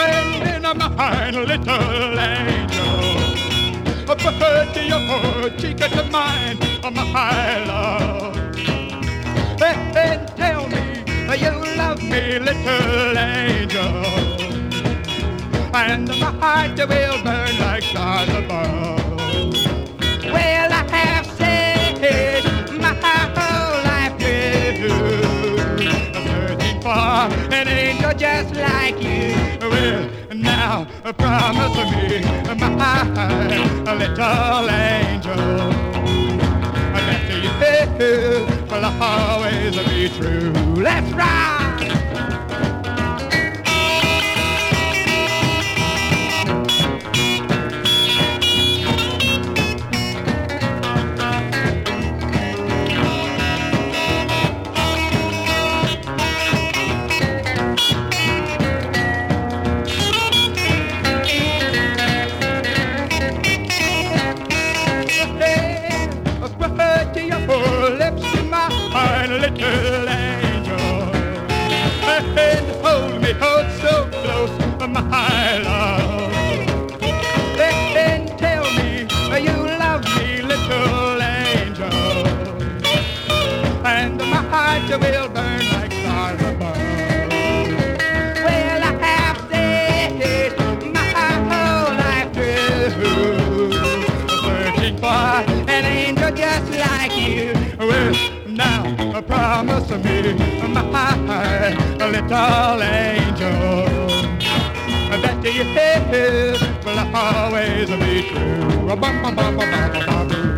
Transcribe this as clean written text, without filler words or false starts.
in my little angel. Put your cheek to mine, my love. And tell me you love me, little angel. And my heart will burn like stars above. Well, I have said my whole life through, searching for an angel just like you. Well, now promise me, my little angel, that you will always be true. Let's ride! Little angel, and hold me, hold so close, my love. And tell me you love me, little angel, and my heart will burn like stars above. Well, I have said my whole life through, searching for an angel just like you. Well, now promise me, my little angel, that you will always be true.